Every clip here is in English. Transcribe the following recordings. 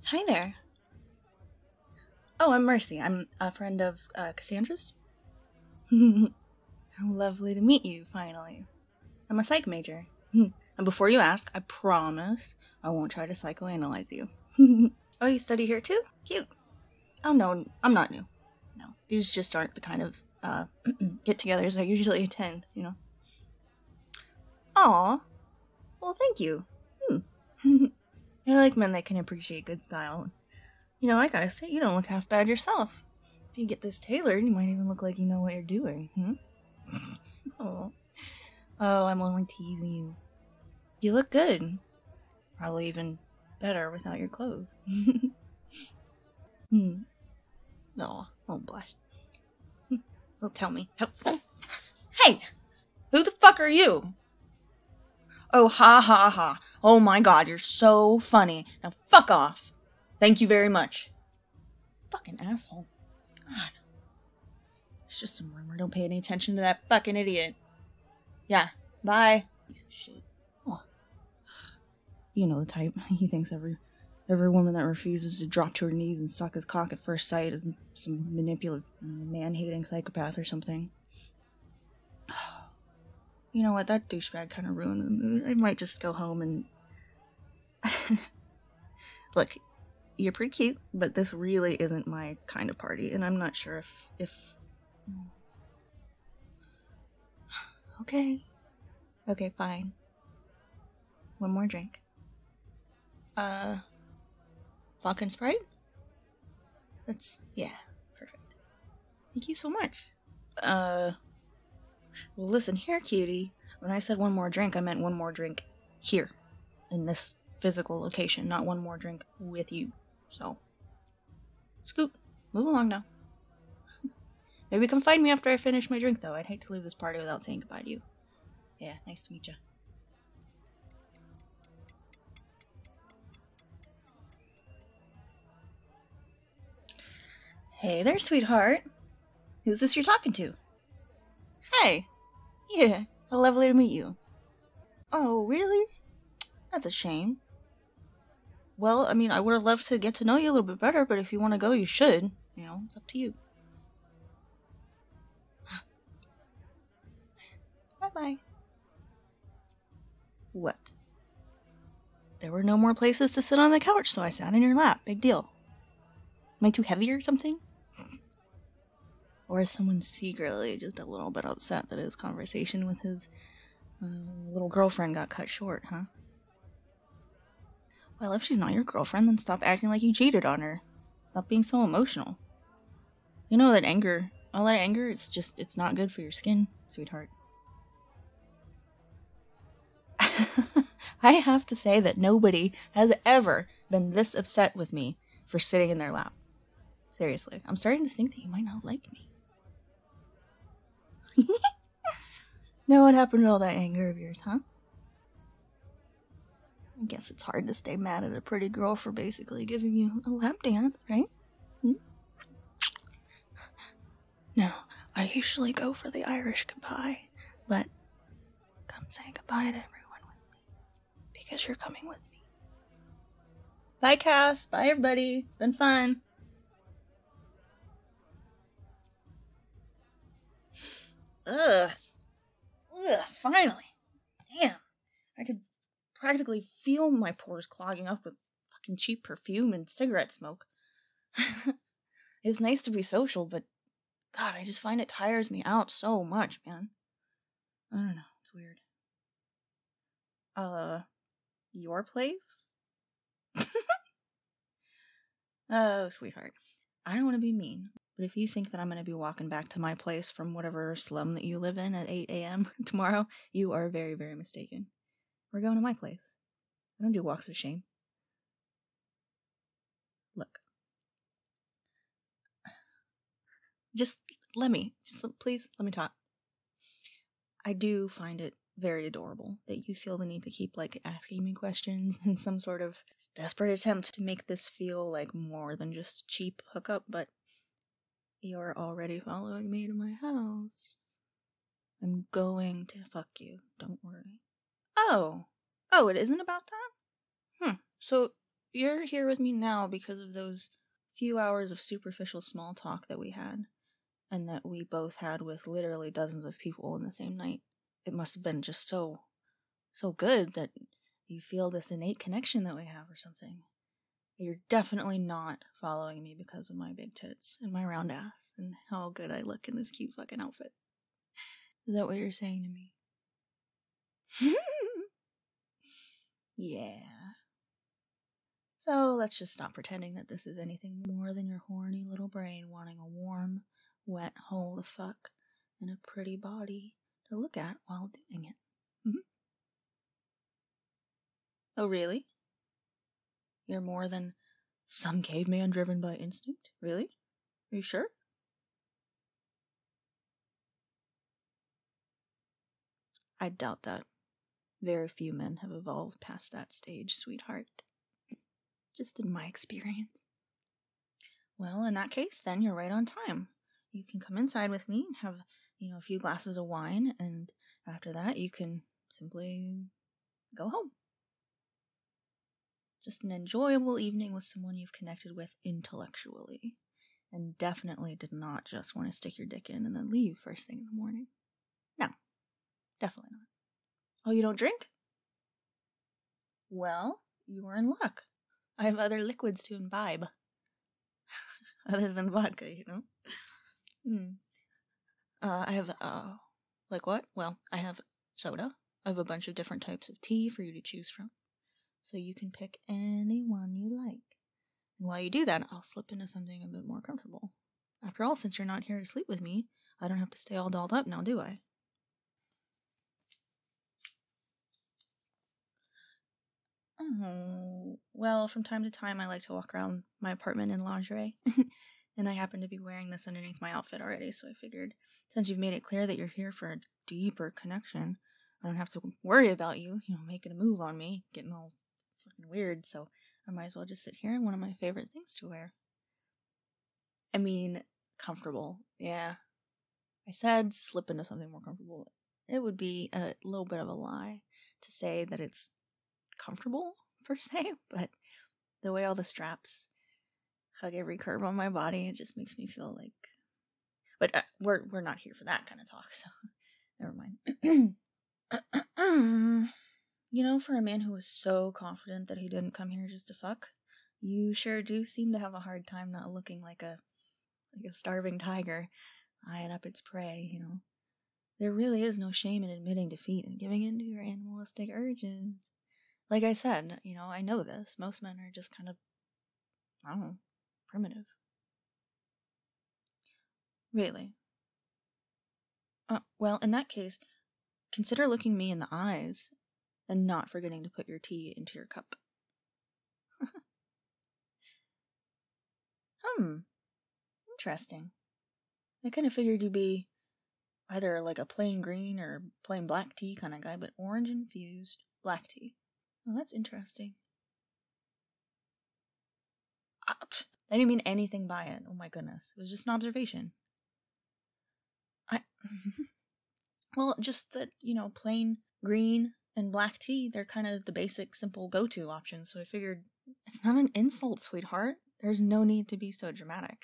Hi there. Oh, I'm Mercy. I'm a friend of Cassandra's. Lovely to meet you, finally. I'm a psych major. And before you ask, I promise I won't try to psychoanalyze you. Oh, you study here too? Cute. Oh, no, I'm not new. No, these just aren't the kind of get togethers I usually attend. Aw, well, thank you. I like men that can appreciate good style. I gotta say, you don't look half bad yourself. If you get this tailored, you might even look like you know what you're doing. Oh, I'm only teasing you. You look good. Probably even better without your clothes. No, don't blush. So tell me. Hey! Who the fuck are you? Oh, ha ha ha. Oh my god, you're so funny. Now fuck off. Thank you very much. Fucking asshole. God. It's just some rumor. Don't pay any attention to that fucking idiot. Yeah, bye. Piece of shit. Oh. You know the type. He thinks every woman that refuses to drop to her knees and suck his cock at first sight is some manipulative, man-hating psychopath or something. You know what? That douchebag kind of ruined the mood. I might just go home and... Look, you're pretty cute, but this really isn't my kind of party, and I'm not sure if... Okay. Okay, fine. One more drink. Vodka and Sprite? Yeah, perfect. Thank you so much. Well, listen here, cutie. When I said one more drink, I meant one more drink here, in this physical location, not one more drink with you. So, scoot, move along now. Maybe come find me after I finish my drink, though. I'd hate to leave this party without saying goodbye to you. Yeah, nice to meet you. Hey there, sweetheart. Who's this you're talking to? Hey. Yeah, lovely to meet you. Oh, really? That's a shame. Well, I mean, I would have loved to get to know you a little bit better, but if you want to go, you should. It's up to you. Bye-bye. What? There were no more places to sit on the couch, so I sat in your lap. Big deal. Am I too heavy or something? Or is someone secretly just a little bit upset that his conversation with his little girlfriend got cut short, huh? Well, if she's not your girlfriend, then stop acting like you cheated on her. Stop being so emotional. You know that anger, all that anger, it's not good for your skin, sweetheart. I have to say that nobody has ever been this upset with me for sitting in their lap. Seriously, I'm starting to think that you might not like me. Now what happened to all that anger of yours, huh? I guess it's hard to stay mad at a pretty girl for basically giving you a lap dance, right? No, I usually go for the Irish goodbye, but come say goodbye to everyone with me, because you're coming with me. Bye, Cass. Bye, everybody. It's been fun. Ugh. Finally. Damn. I could practically feel my pores clogging up with fucking cheap perfume and cigarette smoke. It's nice to be social, but God, I just find it tires me out so much, man. I don't know. It's weird. Your place? Oh, sweetheart. I don't want to be mean, but if you think that I'm going to be walking back to my place from whatever slum that you live in at 8 a.m. tomorrow, you are very, very mistaken. We're going to my place. I don't do walks of shame. Look. Please let me talk. I do find it very adorable that you feel the need to keep, asking me questions in some sort of desperate attempt to make this feel like more than just a cheap hookup, but you're already following me to my house. I'm going to fuck you, don't worry. Oh, it isn't about that? So you're here with me now because of those few hours of superficial small talk that we had, and that we both had with literally dozens of people in the same night. It must have been just so good that you feel this innate connection that we have or something. You're definitely not following me because of my big tits and my round ass and how good I look in this cute fucking outfit. Is that what you're saying to me? Yeah. So let's just stop pretending that this is anything more than your horny little brain wanting a warm, wet hole to fuck and a pretty body to look at while doing it. Mm-hmm. Oh, really? You're more than some caveman driven by instinct? Really? Are you sure? I doubt that. Very few men have evolved past that stage, sweetheart. Just in my experience. Well, in that case, then you're right on time. You can come inside with me and have, a few glasses of wine, and after that, you can simply go home. Just an enjoyable evening with someone you've connected with intellectually, and definitely did not just want to stick your dick in and then leave first thing in the morning. No, definitely not. Oh, you don't drink? Well, you are in luck. I have other liquids to imbibe. Other than vodka, I have, like what? Well, I have soda. I have a bunch of different types of tea for you to choose from. So you can pick any one you like. And while you do that, I'll slip into something a bit more comfortable. After all, since you're not here to sleep with me, I don't have to stay all dolled up now, do I? Oh, well, from time to time I like to walk around my apartment in lingerie. And I happen to be wearing this underneath my outfit already, so I figured, since you've made it clear that you're here for a deeper connection, I don't have to worry about you, making a move on me, getting all fucking weird, so I might as well just sit here in one of my favorite things to wear. I mean, comfortable, yeah. I said slip into something more comfortable. It would be a little bit of a lie to say that it's comfortable, per se, but the way all the straps hug every curve on my body, it just makes me feel like... But we're not here for that kind of talk, so never mind. For a man who was so confident that he didn't come here just to fuck, you sure do seem to have a hard time not looking like a starving tiger eyeing up its prey, There really is no shame in admitting defeat and giving in to your animalistic urges. Like I said, I know this. Most men are just kind of, I don't know, primitive. Really? Well, in that case, consider looking me in the eyes and not forgetting to put your tea into your cup. Interesting. I kind of figured you'd be either like a plain green or plain black tea kind of guy, but orange infused black tea. Oh, that's interesting. I didn't mean anything by it. Oh my goodness. It was just an observation. Well, just that, plain green and black tea, they're kind of the basic, simple go-to options, so I figured it's not an insult, sweetheart. There's no need to be so dramatic.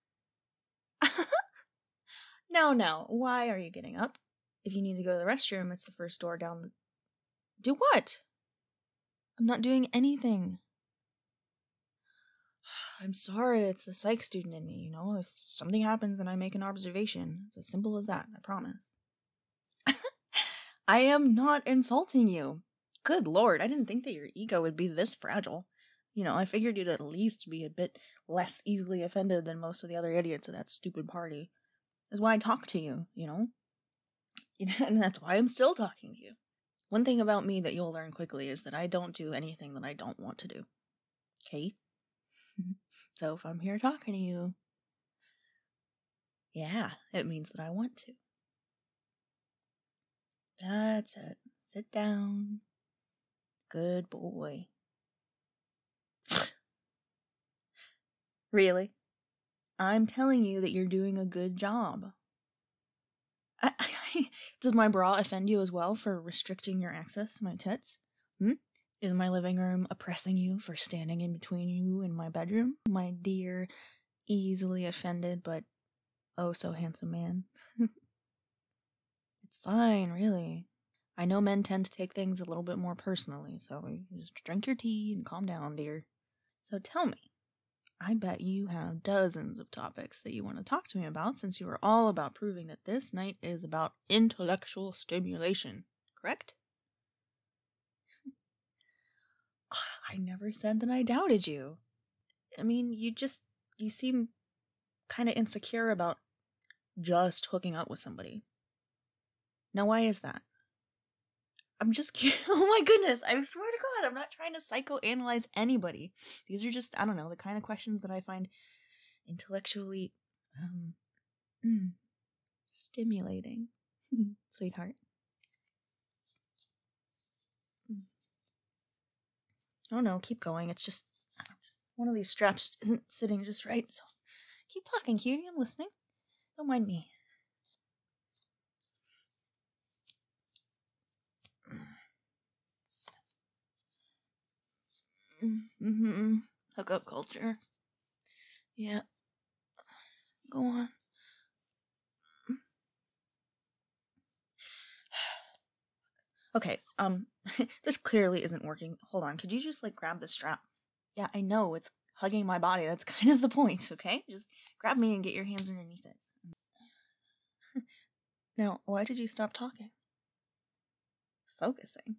No. Why are you getting up? If you need to go to the restroom, it's the first door down the... Do what? I'm not doing anything. I'm sorry, it's the psych student in me, If something happens and I make an observation, it's as simple as that, I promise. I am not insulting you. Good lord, I didn't think that your ego would be this fragile. I figured you'd at least be a bit less easily offended than most of the other idiots at that stupid party. That's why I talk to you, and that's why I'm still talking to you. One thing about me that you'll learn quickly is that I don't do anything that I don't want to do. Okay? So if I'm here talking to you, yeah, it means that I want to. That's it. Sit down. Good boy. Really? I'm telling you that you're doing a good job. Does my bra offend you as well for restricting your access to my tits? Is my living room oppressing you for standing in between you and my bedroom, my dear, easily offended but oh so handsome man? It's fine, really. I know men tend to take things a little bit more personally, so you just drink your tea and calm down, dear. So tell me, I bet you have dozens of topics that you want to talk to me about since you are all about proving that this night is about intellectual stimulation, correct? I never said that I doubted you. I mean, you seem kind of insecure about just hooking up with somebody. Now, why is that? I'm just curious. Oh my goodness, I swear to God, I'm not trying to psychoanalyze anybody. These are just, I don't know, the kind of questions that I find intellectually stimulating. Sweetheart. Oh no, keep going. It's just, one of these straps isn't sitting just right, so keep talking, cutie. I'm listening. Don't mind me. Mm-hmm. Hookup culture. Yeah. Go on. Okay, this clearly isn't working. Hold on, could you just, grab the strap? Yeah, I know, it's hugging my body. That's kind of the point, okay? Just grab me and get your hands underneath it. Now, why did you stop talking? Focusing?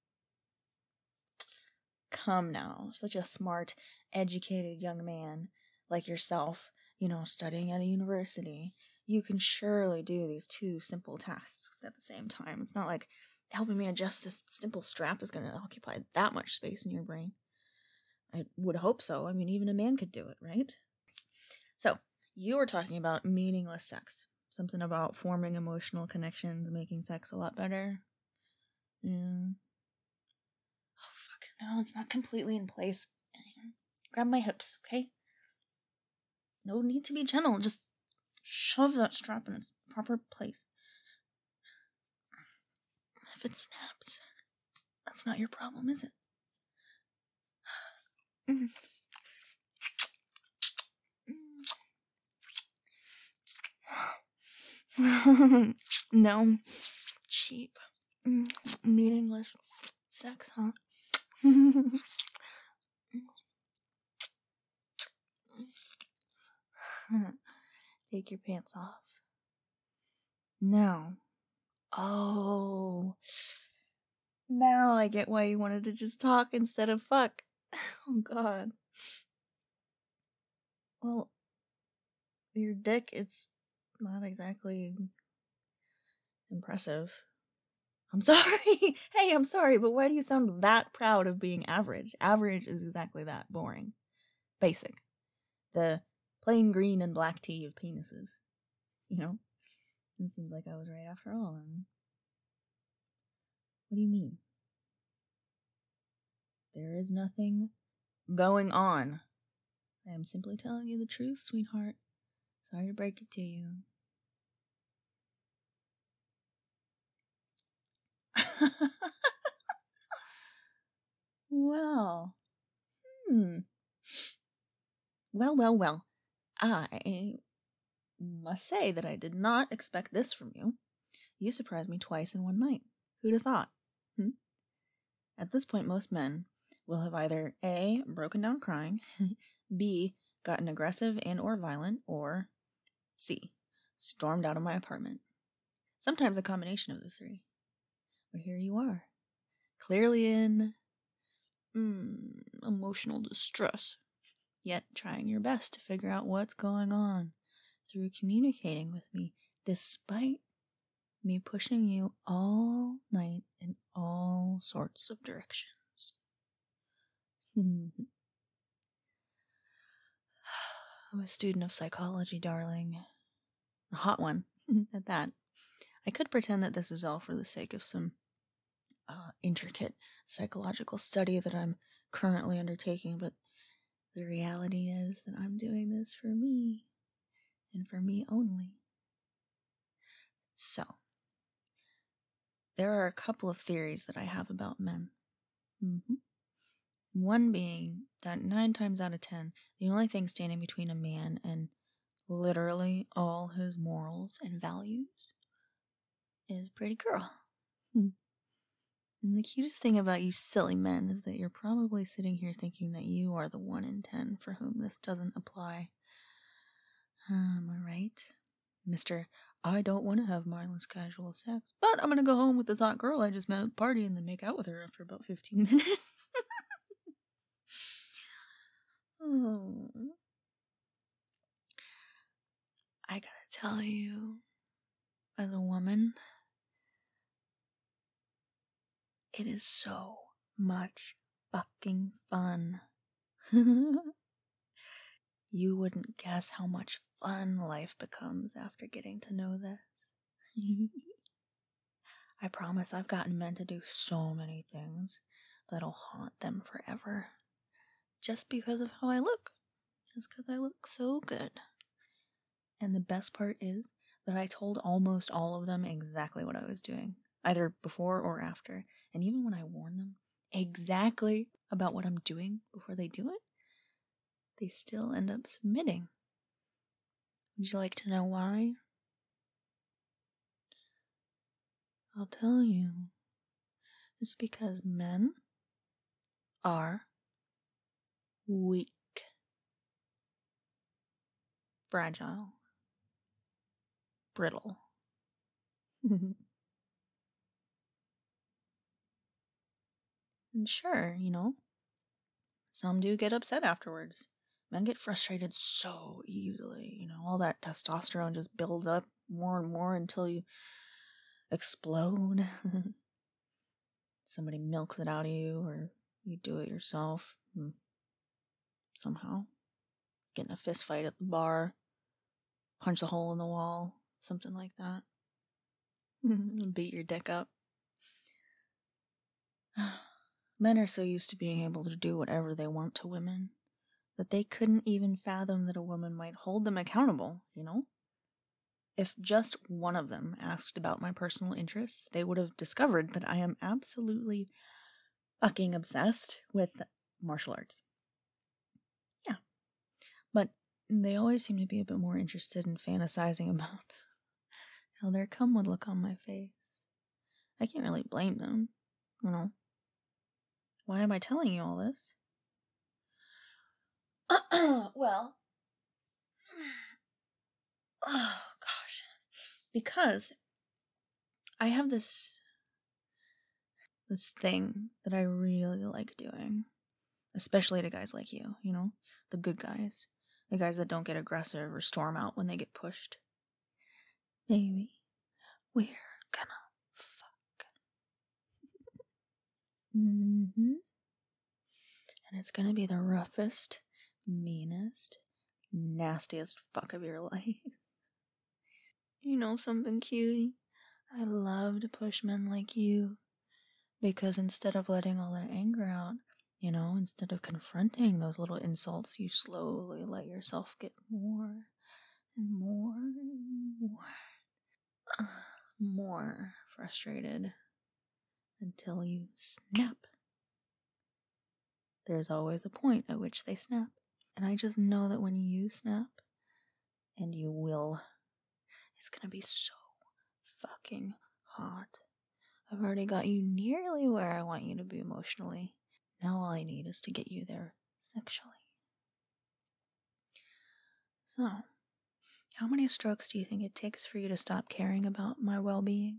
Come now, such a smart, educated young man like yourself, studying at a university. You can surely do these two simple tasks at the same time. It's not like helping me adjust this simple strap is going to occupy that much space in your brain. I would hope so. I mean, even a man could do it, right? So, you were talking about meaningless sex. Something about forming emotional connections, making sex a lot better. Yeah. Oh, fuck. No, it's not completely in place. Grab my hips, okay? No need to be gentle. Just shove that strap in its proper place. If it snaps, that's not your problem, is it? No. Cheap. Meaningless sex, huh? Take your pants off. Now. Oh. Now I get why you wanted to just talk instead of fuck. Oh god. Well, your dick, it's not exactly impressive. I'm sorry. Hey, I'm sorry, but why do you sound that proud of being average? Average is exactly that. Boring. Basic. The plain green and black tea of penises. It seems like I was right after all. What do you mean? There is nothing going on. I am simply telling you the truth, sweetheart. Sorry to break it to you. Well. Well. I must say that I did not expect this from you. You surprised me twice in one night. Who'd have thought? At this point, most men will have either A, broken down crying, B, gotten aggressive and or violent, or C, stormed out of my apartment. Sometimes a combination of the three. But here you are, clearly in emotional distress, yet trying your best to figure out what's going on through communicating with me, despite me pushing you all night in all sorts of directions. I'm a student of psychology, darling. A hot one, at that. I could pretend that this is all for the sake of some intricate psychological study that I'm currently undertaking, but the reality is that I'm doing this for me, and for me only. So, there are a couple of theories that I have about men. Mm-hmm. One being that 9 times out of 10, the only thing standing between a man and literally all his morals and values is a pretty girl. And the cutest thing about you silly men is that you're probably sitting here thinking that you are the 1 in 10 for whom this doesn't apply. Am I right? Mr. I don't want to have mindless casual sex, but I'm going to go home with this hot girl I just met at the party and then make out with her after about 15 minutes. Oh. I gotta tell you, as a woman, it is so much fucking fun. You wouldn't guess how much fun life becomes after getting to know this. I promise I've gotten men to do so many things that'll haunt them forever. Just because of how I look. Just because I look so good. And the best part is that I told almost all of them exactly what I was doing, either before or after. And even when I warn them exactly about what I'm doing before they do it, they still end up submitting. Would you like to know why? I'll tell you. It's because men are weak, fragile, brittle. And sure, some do get upset afterwards. Men get frustrated so easily, all that testosterone just builds up more and more until you explode. Somebody milks it out of you, or you do it yourself. Somehow. Get in a fist fight at the bar, punch a hole in the wall, something like that. Beat your dick up. Men are so used to being able to do whatever they want to women that they couldn't even fathom that a woman might hold them accountable, If just one of them asked about my personal interests, they would have discovered that I am absolutely fucking obsessed with martial arts. Yeah. But they always seem to be a bit more interested in fantasizing about how their cum would look on my face. I can't really blame them, Why am I telling you all this? Well, oh gosh. Because I have this thing that I really like doing. Especially to guys like you, The good guys. The guys that don't get aggressive or storm out when they get pushed. Baby, we're gonna fuck. Mm-hmm. And it's gonna be the roughest, meanest, nastiest fuck of your life. You know something, cutie? I love to push men like you. Because instead of letting all that anger out, instead of confronting those little insults, you slowly let yourself get more and more and more frustrated until you snap. There's always a point at which they snap. And I just know that when you snap, and you will, it's gonna be so fucking hot. I've already got you nearly where I want you to be emotionally. Now all I need is to get you there sexually. So, how many strokes do you think it takes for you to stop caring about my well-being?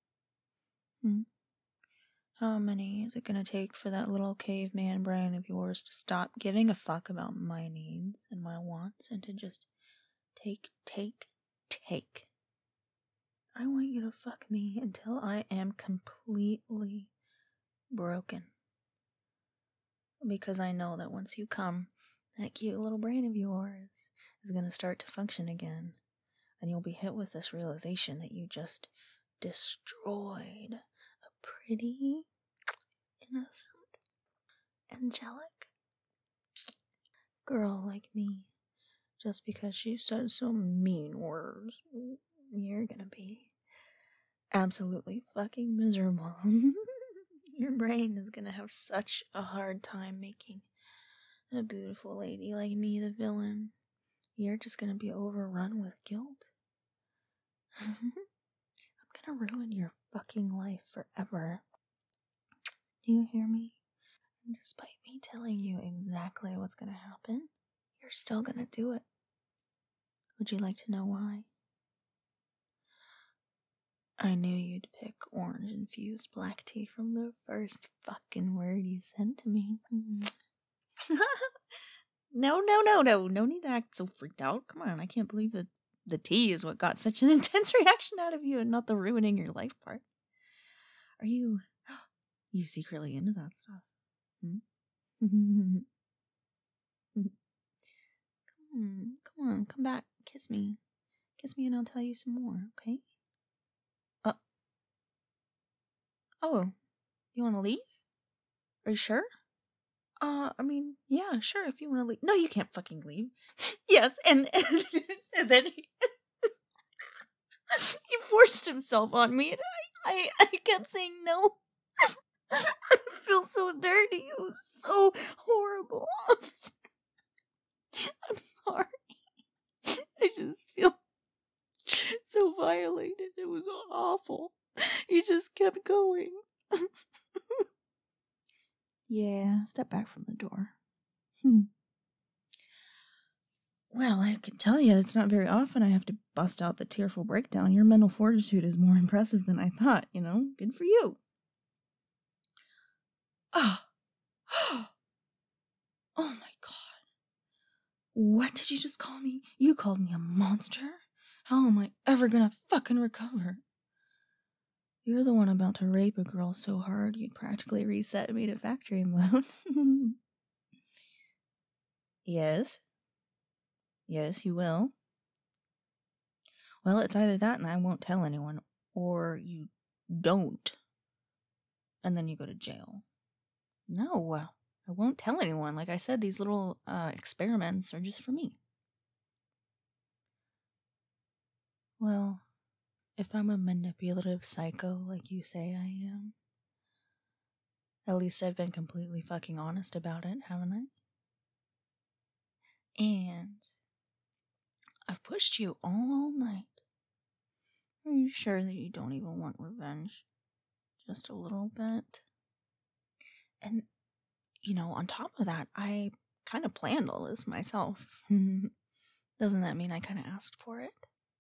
How many is it going to take for that little caveman brain of yours to stop giving a fuck about my needs and my wants and to just take? I want you to fuck me until I am completely broken. Because I know that once you come, that cute little brain of yours is going to start to function again. And you'll be hit with this realization that you just destroyed a pretty, innocent, angelic girl like me. Just because she said some mean words. You're gonna be absolutely fucking miserable. Your brain is gonna have such a hard time making a beautiful lady like me the villain. You're just gonna be overrun with guilt. I'm gonna ruin your fucking life forever. Do you hear me? And despite me telling you exactly what's gonna happen, you're still gonna do it. Would you like to know why? I knew you'd pick orange-infused black tea from the first fucking word you said to me. No need to act so freaked out. Come on, I can't believe that the tea is what got such an intense reaction out of you and not the ruining your life part. Are you secretly into that stuff? Come on, come back, kiss me and I'll tell you some more, okay? Oh, you want to leave? Are you sure? I mean, yeah, sure, if you want to leave. No, you can't fucking leave. Yes, and then he forced himself on me, and I kept saying no. I feel so dirty. It was so horrible. I'm sorry. I just feel so violated. It was awful. He just kept going. Yeah, step back from the door. Well, I can tell you, it's not very often I have to bust out the tearful breakdown. Your mental fortitude is more impressive than I thought, you know? Good for you. Oh. Oh my god. What did you just call me? You called me a monster? How am I ever gonna fucking recover? You're the one about to rape a girl so hard you'd practically reset me to factory mode. Yes. Yes, you will. Well, it's either that and I won't tell anyone, or you don't. And then you go to jail. No, I won't tell anyone. Like I said, these little experiments are just for me. Well, if I'm a manipulative psycho like you say I am, at least I've been completely fucking honest about it, haven't I? And I've pushed you all night. Are you sure that you don't even want revenge? Just a little bit? And, you know, on top of that, I kind of planned all this myself. Doesn't that mean I kind of asked for it?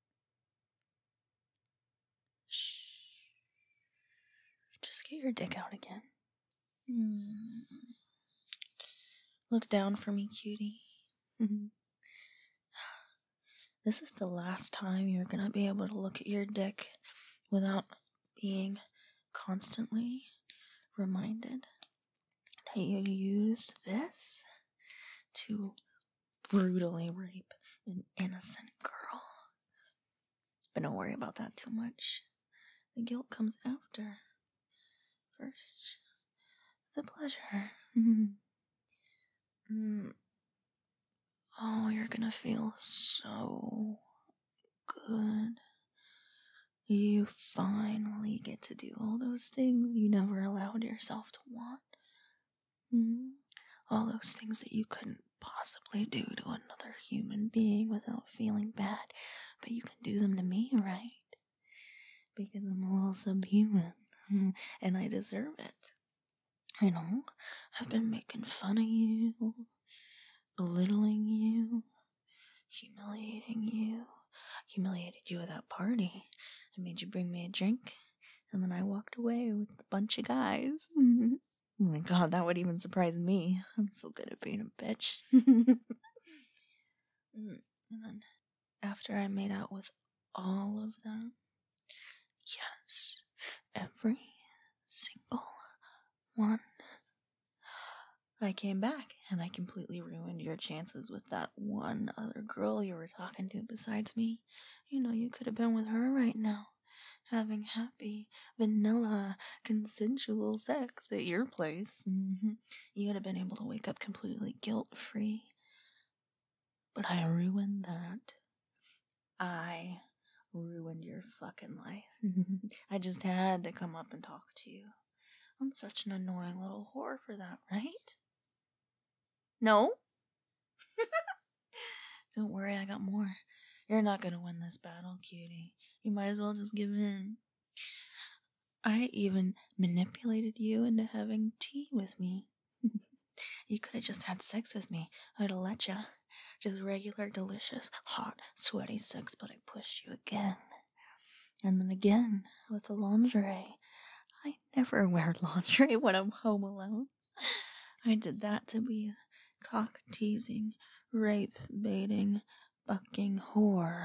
Shh. Just get your dick out again. Look down for me, cutie. This is the last time you're gonna be able to look at your dick without being constantly reminded that you used this to brutally rape an innocent girl. But don't worry about that too much. The guilt comes after. First, the pleasure. Oh, you're gonna feel so good. You finally get to do all those things you never allowed yourself to want. All those things that you couldn't possibly do to another human being without feeling bad. But you can do them to me, right? Because I'm a little subhuman. And I deserve it. You know, I've been making fun of you, belittling you, humiliated you at that party. I made you bring me a drink, and then I walked away with a bunch of guys. Oh my god, that would even surprise me. I'm so good at being a bitch. And then, after I made out with all of them, yes, every single one, I came back, and I completely ruined your chances with that one other girl you were talking to besides me. You know, you could have been with her right now, having happy, vanilla, consensual sex at your place. You would have been able to wake up completely guilt-free. But I ruined that. I ruined your fucking life. I just had to come up and talk to you. I'm such an annoying little whore for that, right? No? Don't worry, I got more. You're not gonna win this battle, cutie. You might as well just give in. I even manipulated you into having tea with me. You could have just had sex with me. I'd have let ya. Just regular, delicious, hot, sweaty sex, but I pushed you again. And then again with the lingerie. I never wear lingerie when I'm home alone. I did that to be a cock-teasing, rape-baiting, bucking whore.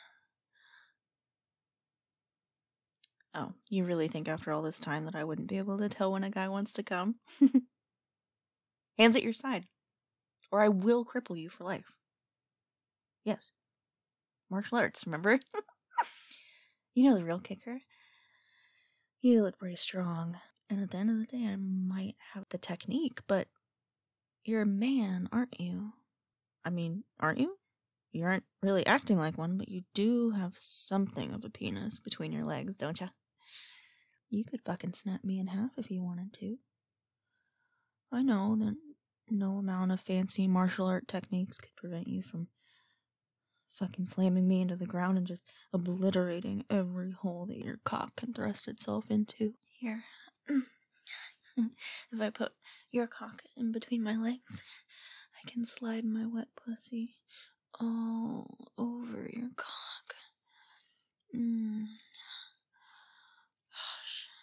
Oh, you really think after all this time that I wouldn't be able to tell when a guy wants to come? Hands at your side, or I will cripple you for life. Yes. Martial arts, remember? You know the real kicker? You look pretty strong. And at the end of the day, I might have the technique, but you're a man, aren't you? I mean, aren't you? You aren't really acting like one, but you do have something of a penis between your legs, don't ya? You could fucking snap me in half if you wanted to. I know that no amount of fancy martial art techniques could prevent you from fucking slamming me into the ground and just obliterating every hole that your cock can thrust itself into. Here. If I put your cock in between my legs, I can slide my wet pussy all over your cock. Gosh.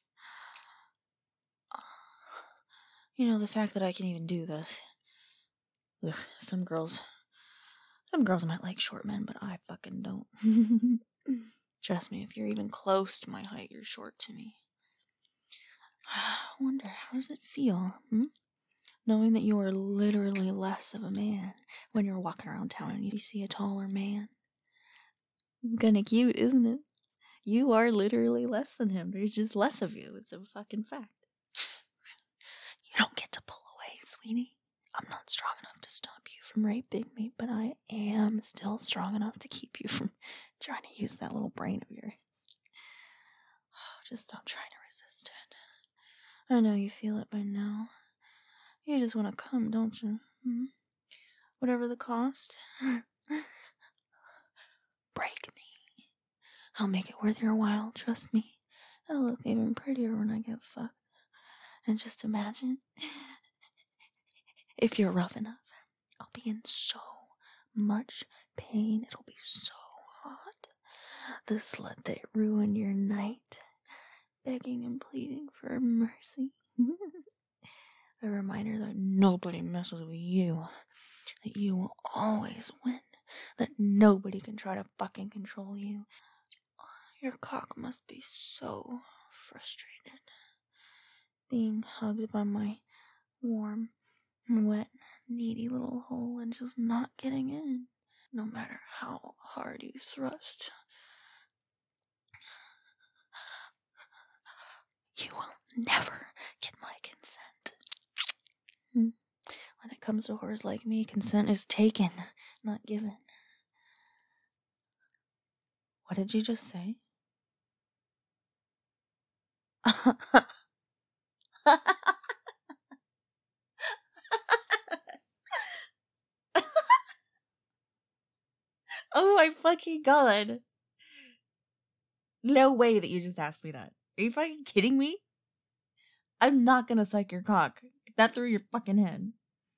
You know, the fact that I can even do this. Ugh, some girls might like short men, but I fucking don't. Trust me, if you're even close to my height, you're short to me. I wonder, how does it feel, knowing that you are literally less of a man when you're walking around town and you see a taller man? Kinda cute, isn't it? You are literally less than him. There's just less of you. It's a fucking fact. You don't get to pull away, sweetie. I'm not strong enough to stop you from raping me, but I am still strong enough to keep you from trying to use that little brain of yours. Just stop trying to resist it. I know you feel it by now. You just want to come, don't you? Whatever the cost. Break me. I'll make it worth your while, trust me. I'll look even prettier when I get fucked. And just imagine, if you're rough enough, I'll be in so much pain. It'll be so hot. The slut that ruined your night, begging and pleading for mercy. A reminder that nobody messes with you. That you will always win. That nobody can try to fucking control you. Your cock must be so frustrated. Being hugged by my warm, wet, needy little hole and just not getting in. No matter how hard you thrust. You will never get my consent. When it comes to whores like me, consent is taken, not given. What did you just say? Oh my fucking god. No way that you just asked me that. Are you fucking kidding me? I'm not gonna suck your cock. Get that through your fucking head.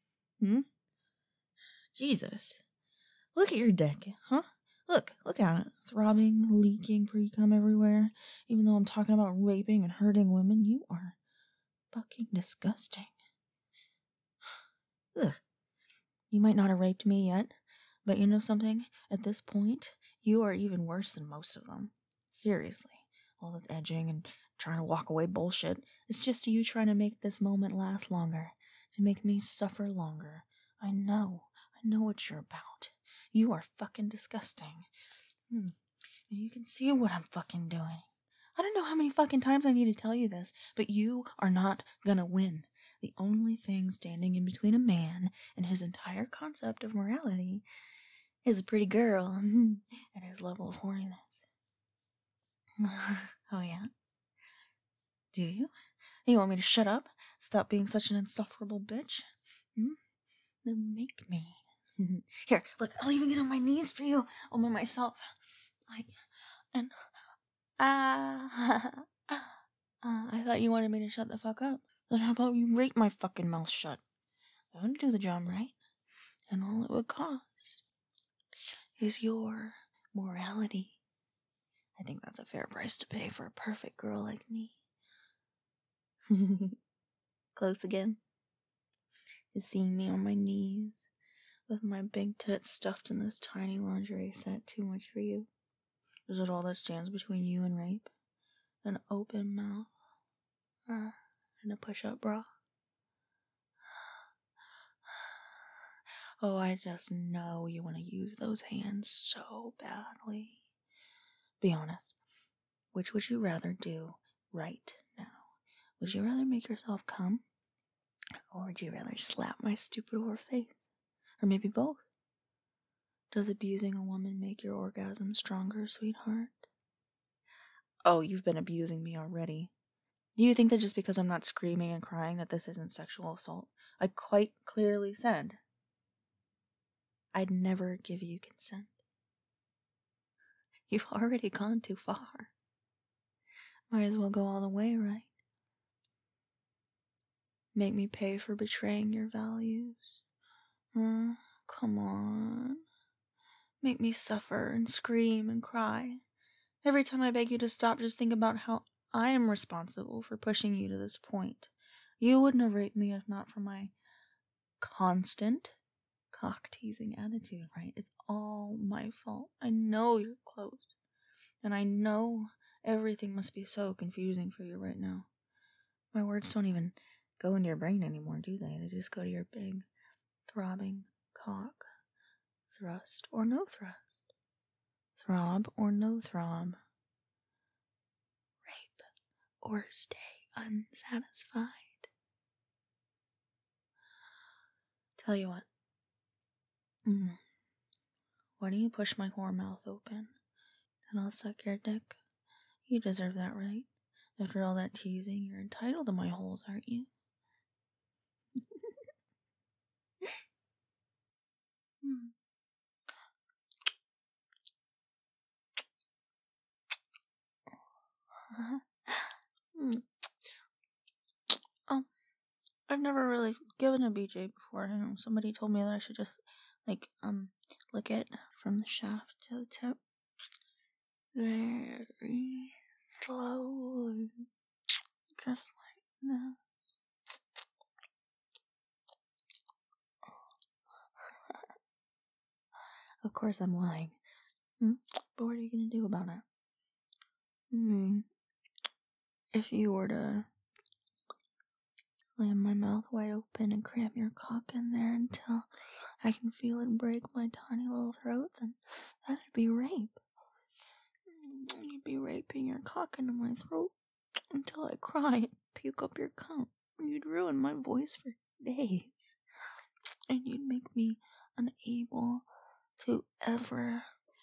Jesus. Look at your dick, huh? Look at it. Throbbing, leaking, pre-cum everywhere. Even though I'm talking about raping and hurting women, you are fucking disgusting. Ugh. You might not have raped me yet, but you know something? At this point, you are even worse than most of them. Seriously. All this edging and trying to walk away bullshit. It's just you trying to make this moment last longer. To make me suffer longer. I know what you're about. You are fucking disgusting. And you can see what I'm fucking doing. I don't know how many fucking times I need to tell you this, but you are not gonna win. The only thing standing in between a man and his entire concept of morality is a pretty girl and his level of horniness. Oh yeah? Do you? You want me to shut up? Stop being such an insufferable bitch? Then make me. Here, look, I'll even get on my knees for you. All by myself. I thought you wanted me to shut the fuck up. Then how about you rate my fucking mouth shut? That would do the job right. And all it would cost is your morality. I think that's a fair price to pay for a perfect girl like me. Close again. Is seeing me on my knees with my big tits stuffed in this tiny lingerie set too much for you? Is it all that stands between you and rape? An open mouth and a push-up bra? Oh, I just know you want to use those hands so badly. Be honest. Which would you rather do right now? Would you rather make yourself come? Or would you rather slap my stupid whore face? Or maybe both? Does abusing a woman make your orgasm stronger, sweetheart? Oh, you've been abusing me already. Do you think that just because I'm not screaming and crying that this isn't sexual assault? I quite clearly said I'd never give you consent. You've already gone too far. Might as well go all the way, right? Make me pay for betraying your values. Come on. Make me suffer and scream and cry. Every time I beg you to stop, just think about how I am responsible for pushing you to this point. You wouldn't have raped me if not for my constant cock-teasing attitude, right? It's all my fault. I know you're close. And I know everything must be so confusing for you right now. My words don't even go into your brain anymore, do they? They just go to your big, throbbing cock. Thrust or no thrust. Throb or no throb. Rape or stay unsatisfied. Tell you what. Why don't you push my whore mouth open? And I'll suck your dick. You deserve that, right? After all that teasing, you're entitled to my holes, aren't you? I've never really given a BJ before. I know somebody told me that I should just, lick it from the shaft to the tip. Very slowly. Just like this. Of course I'm lying. But what are you gonna do about it? If you were to slam my mouth wide open and cram your cock in there until I can feel it break my tiny little throat, then that'd be rape. You'd be raping your cock into my throat until I cry and puke up your cum. You'd ruin my voice for days. And you'd make me unable to ever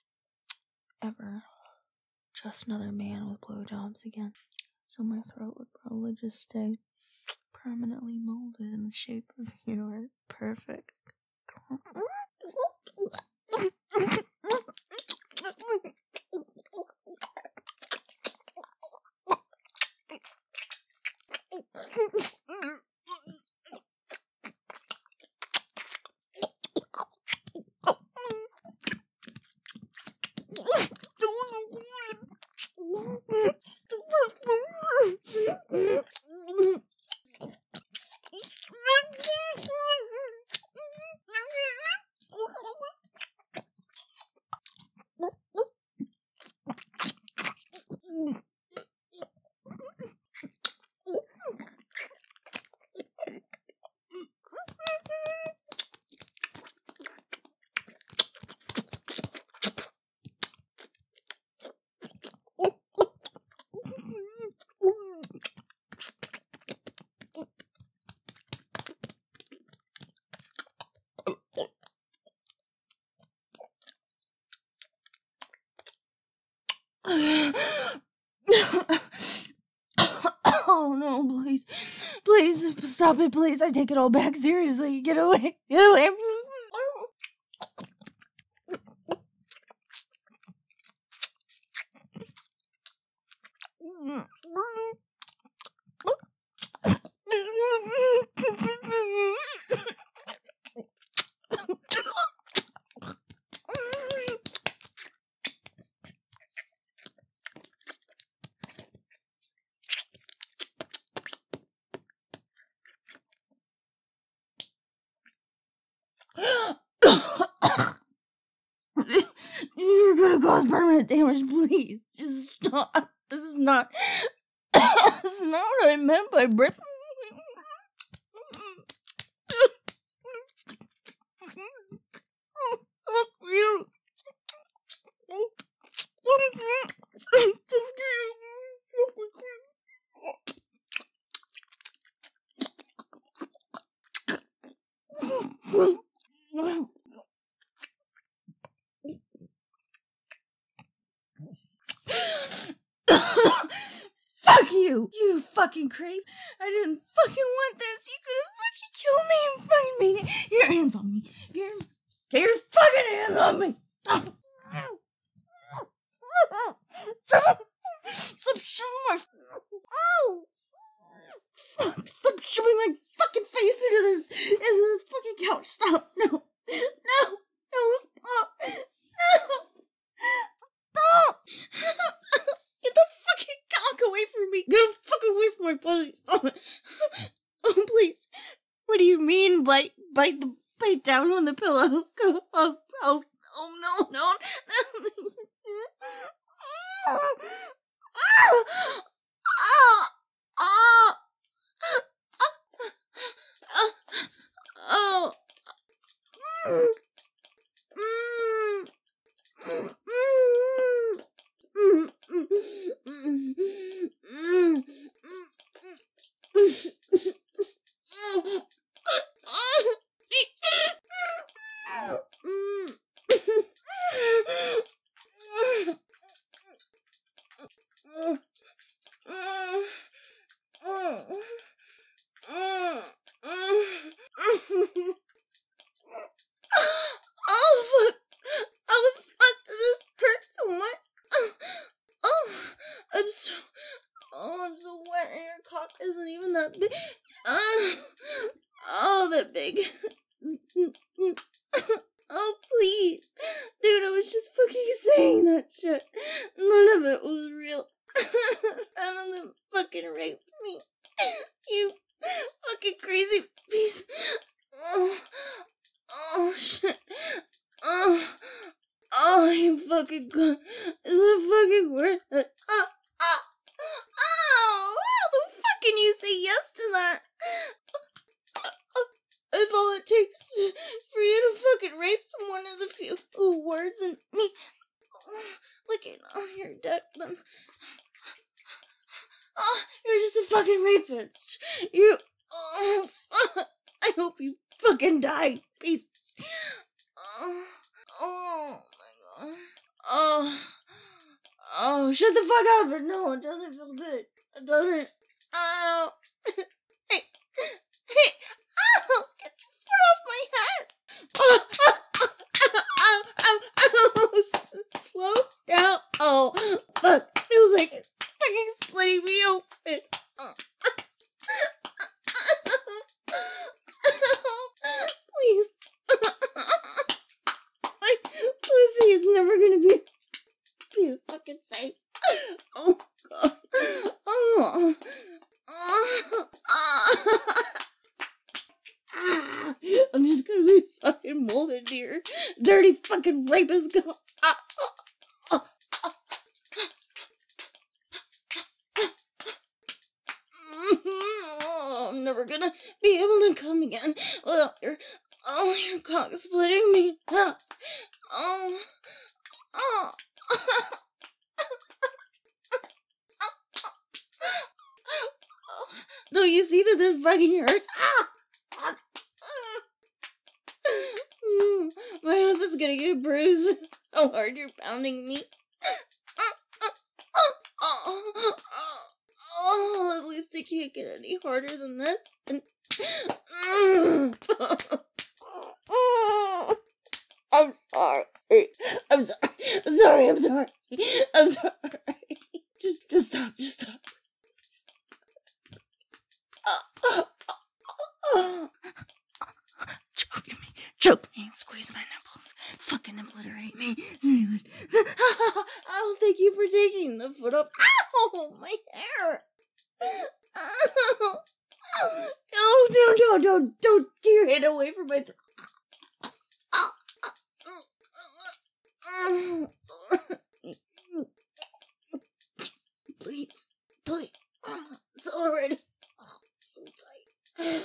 trust another man with blowjobs again. So my throat would probably just stay permanently molded in the shape of your perfect stop it, please. I take it all back. Seriously, get away. Get away. You're gonna cause permanent damage, please. Just stop. This is not what I meant by breath. You. Fuck you! You fucking creep! I didn't fucking want this! You could have fucking killed me and fucking made it! Get your hands on me! Get your fucking hands on me! Stop shoving my... Ow! Fuck! Stop shoving my fucking face into this fucking couch! Stop! No! No! No! Stop! No! Stop! Get the fucking cock away from me! Get the fucking away from my pussy! Stop it! Oh, please! What do you mean, bite down on the pillow? Oh, no! Oh, fuck! How the fuck does this hurt so much? I'm so wet and your cock isn't even that big. That big. Oh, please. Dude, I was just fucking saying that shit. None of it was real. None of them fucking raped me. You fucking crazy piece. Oh, shit. You fucking good. Is it fucking worth it? How the fuck can you say yes to that? If all it takes for you to fucking rape someone is a few words and me licking on your dick, then you're just a fucking rapist. Fuck. I hope you fucking die, piece. Oh my god. Oh, shut the fuck up. But no, it doesn't feel good. It doesn't. Oh. Hey. Ow, get your foot off my head. Slow down. Oh, fuck. Feels like it's fucking splitting me open. Please. My pussy is never gonna be fucking safe. Oh, God. I'm just gonna be fucking molded here. Dirty fucking rapist. I'm never gonna be able to come again without your cock splitting me in half. Don't you see that this fucking hurts? My house is gonna get bruised. How hard you're pounding me. At least it can't get any harder than this. And I'm sorry. I'm sorry. I'm sorry. I'm sorry. I'm sorry. Just stop. Just stop. Choke me and squeeze my nipples. Fucking obliterate me. Oh, thank you for taking the foot off. Ow, my hair. Oh, no, don't get your hand away from my throat. Please. It's already so tight.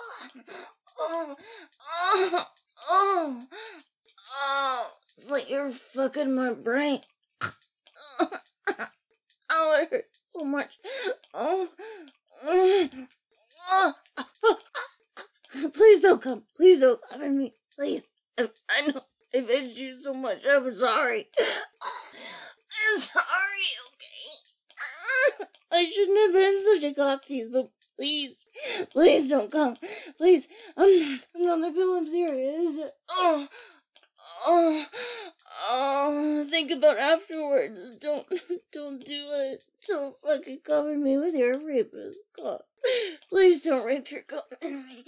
It's like you're fucking my brain. Oh, it hurts so much. Please don't come. Please don't come at me. Please. I know I've hit you so much. I'm sorry. I'm sorry, okay? I shouldn't have been such a cock tease, but please don't come. Please, I'm not the pill, I'm serious. Think about afterwards. Don't do it. Don't fucking cover me with your rapist cock. Please don't rape your cock in me.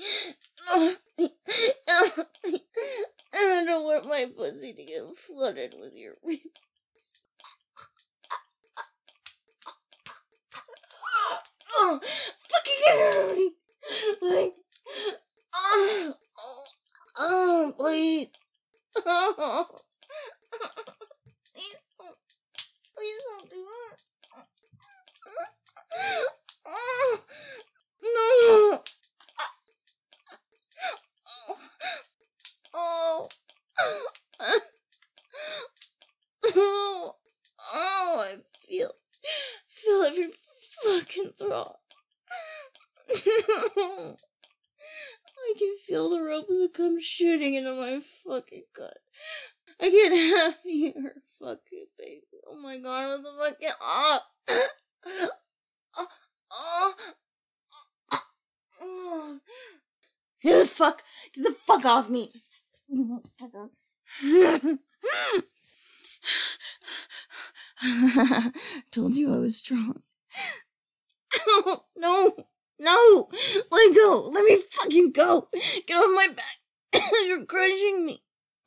I don't want my pussy to get flooded with your rapist. Fucking get out of me. Like, please. Please don't do that. No. I feel every fucking throat. I can feel the rope of the cum shooting into my fucking gut. I can't have your fucking baby. Oh my god, what the fuck? Get the fuck off me. Told you I was strong. No, let go. Let me fucking go. Get off my back. You're crushing me.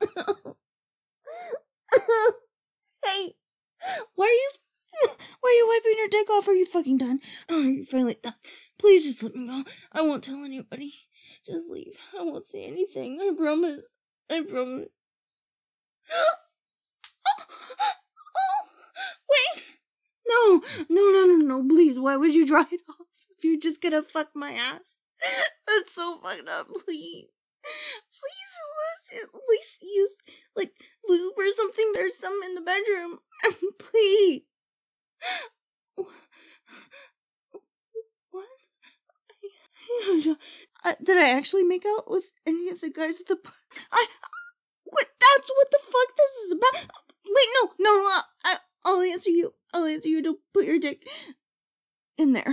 Hey, why are you wiping your dick off? Are you fucking done? Oh, you're finally done. Please just let me go. I won't tell anybody. Just leave. I won't say anything. I promise. Wait. No, please. Why would you dry it off if you're just gonna fuck my ass? That's so fucked up. Please, at least use, like, lube or something. There's some in the bedroom. Please. What? Did I actually make out with any of the guys at the what? That's what the fuck this is about. Wait, no. I'll answer you. To put your dick in there.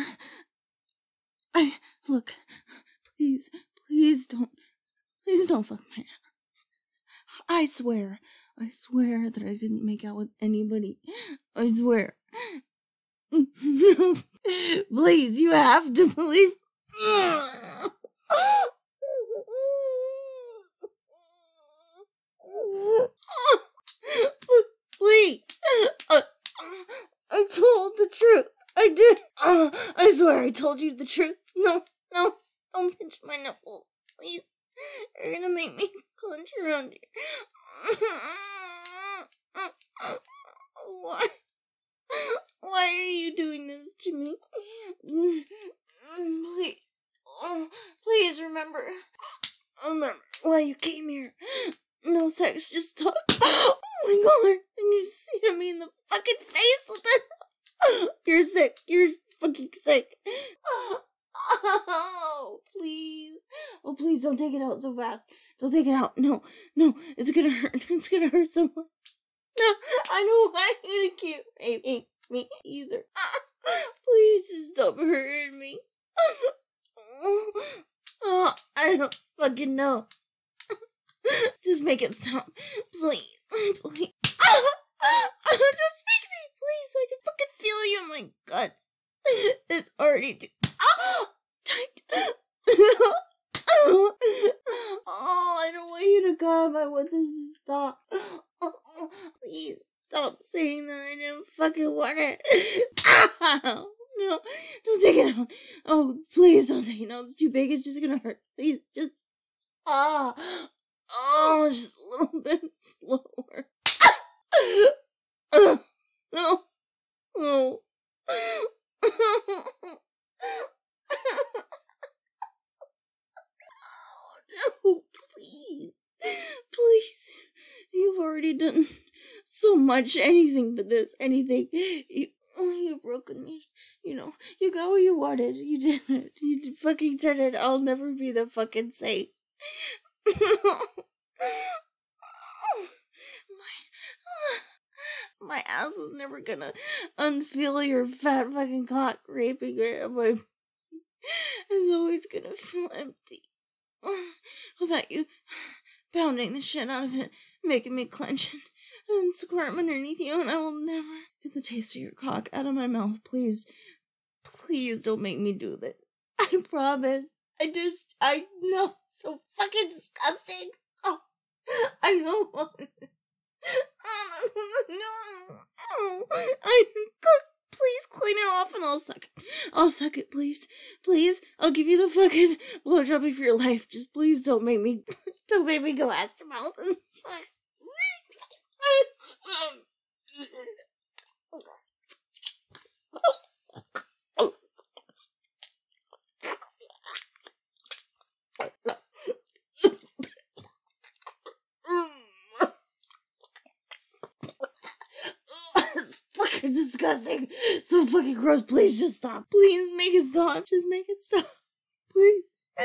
Look, please don't fuck my ass. I swear that I didn't make out with anybody. I swear. Please, you have to believe. Please. I told the truth. I did. I swear I told you the truth. No, don't pinch my nipples. Please. You're gonna make me clench around here. Why are you doing this to me? Please remember why you came here. No sex, just talk. Oh my god, and you see me in the fucking face with it. You're sick. You're fucking sick. Oh, please. Oh, please don't take it out so fast. Don't take it out. No, it's gonna hurt. It's gonna hurt so much. No, I don't want you to keep raping me either. Please just stop hurting me. Oh, I don't fucking know. Just make it stop. Please. Please. Just make me, please. I can fucking feel you in my guts. It's already too tight. Oh, I don't want you to come. I want this to stop. Oh, please stop saying that I didn't fucking want it. Ow. No, don't take it out. Oh, please don't take it out. It's too big. It's just gonna hurt. Please, just oh, just a little bit slower. No, no. No, please. Please. You've already done so much. Anything but this. Anything. You've broken me. You know, you got what you wanted. You did it. You fucking did it. I'll never be the fucking saint. My ass is never gonna unfeel your fat fucking cock raping right on my pussy. It's always gonna feel empty. Without you pounding the shit out of it, making me clench and squirm underneath you, and I will never get the taste of your cock out of my mouth. Please, please don't make me do this. I promise. I know, so fucking disgusting. Stop. I don't want it. No. Please clean it off and I'll suck it. I'll suck it, please. Please. I'll give you the fucking blowjob of your life. Just please don't make me go ass to mouth. It's fucking disgusting. So fucking gross. Please just stop. Please make it stop. Just make it stop. Please.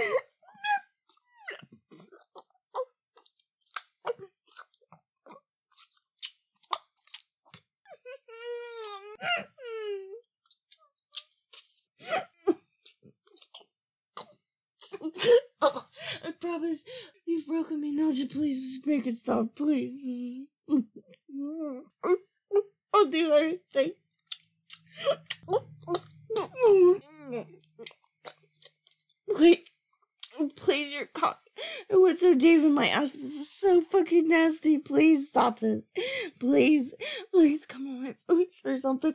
Oh, I promise. You've broken me. No, just please just make it stop. Please. I'll do everything. Please, your cock. It went so deep in my ass. This is so fucking nasty. Please stop this. Please. Please come on my foot or something.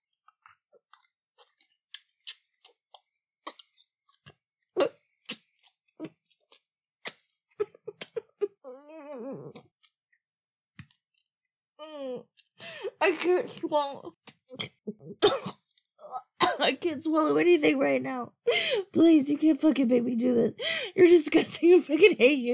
I can't swallow. I can't swallow anything right now. Please, you can't fucking make me do this. You're disgusting. I fucking hate you.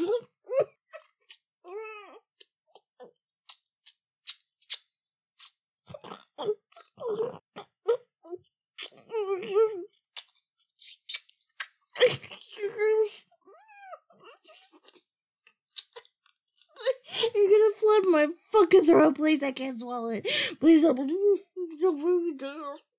You're gonna flood my fucking throat. Please, I can't swallow it. Please don't fucking do it.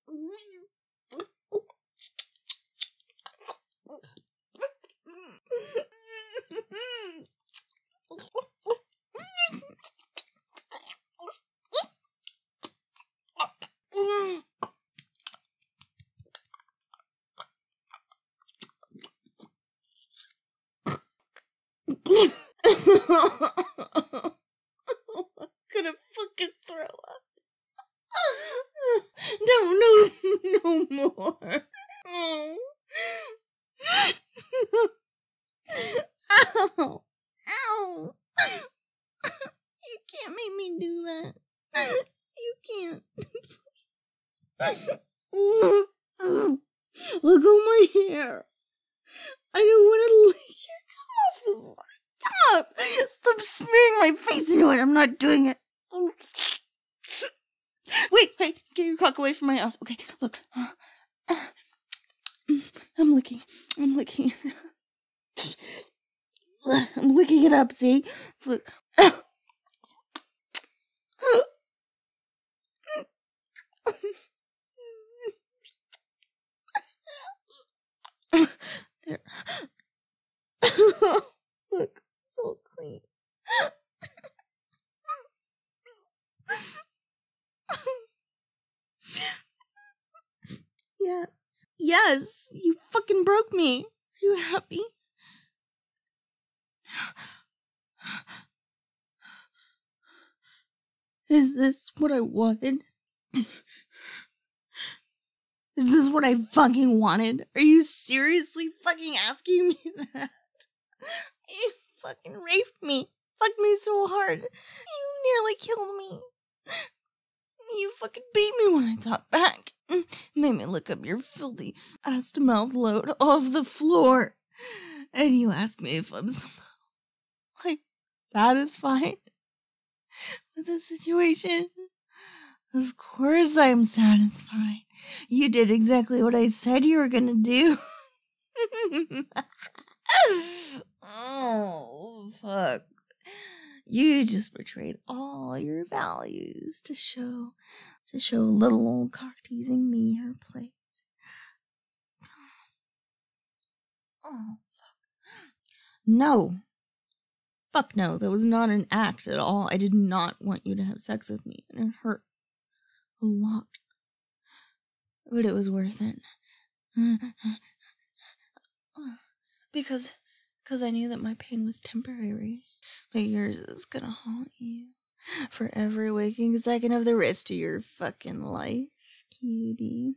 I'm gonna fucking throw up. No more. Oh. Ow. Ow. You can't make me do that. You can't. Look at my hair. I don't want to lick it off the floor. Stop! Stop smearing my face into it. I'm not doing it. Wait, get your cock away from my ass. Okay, look. I'm licking. I'm licking it up, see? Look. There. Look, so clean. Yes. Yes, you fucking broke me. Are you happy? Is this what I wanted? Is this what I fucking wanted? Are you seriously fucking asking me that? You fucking raped me. Fucked me so hard. You nearly killed me. You fucking beat me when I talked back. Made me lick up your filthy ass to mouth load off the floor. And you asked me if I'm somehow, like, satisfied with the situation. Of course I'm satisfied. You did exactly what I said you were gonna do. Oh, fuck. You just betrayed all your values to show little old cock teasing me her place. Oh, fuck. No. Fuck no, that was not an act at all. I did not want you to have sex with me, and it hurt a lot. But it was worth it. Because I knew that my pain was temporary. But yours is gonna haunt you for every waking second of the rest of your fucking life, cutie.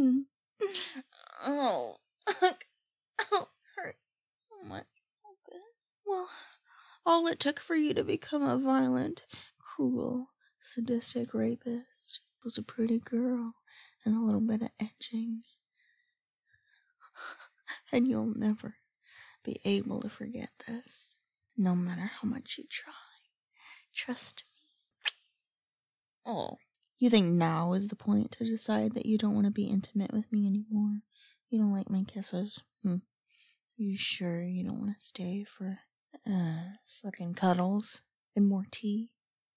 Oh, oh, hurt so much. Okay. Well, all it took for you to become a violent, cruel, sadistic rapist was a pretty girl and a little bit of edging. And you'll never be able to forget this, no matter how much you try. Trust me. Oh, you think now is the point to decide that you don't want to be intimate with me anymore? You don't like my kisses? Are you sure you don't want to stay for, fucking cuddles and more tea?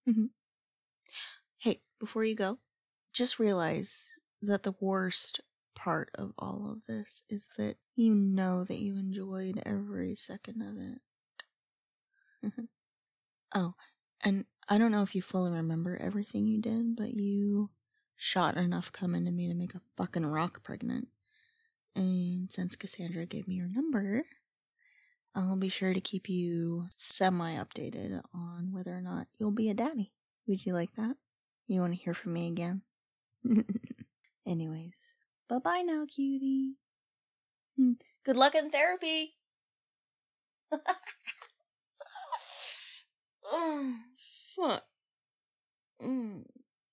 Hey, before you go, just realize that the worst part of all of this is that you know that you enjoyed every second of it. Oh, and I don't know if you fully remember everything you did, but you shot enough cum into me to make a fucking rock pregnant. And since Cassandra gave me your number, I'll be sure to keep you semi-updated on whether or not you'll be a daddy. Would you like that? You want to hear from me again? Anyways, bye-bye now, cutie. Good luck in therapy. Oh, fuck.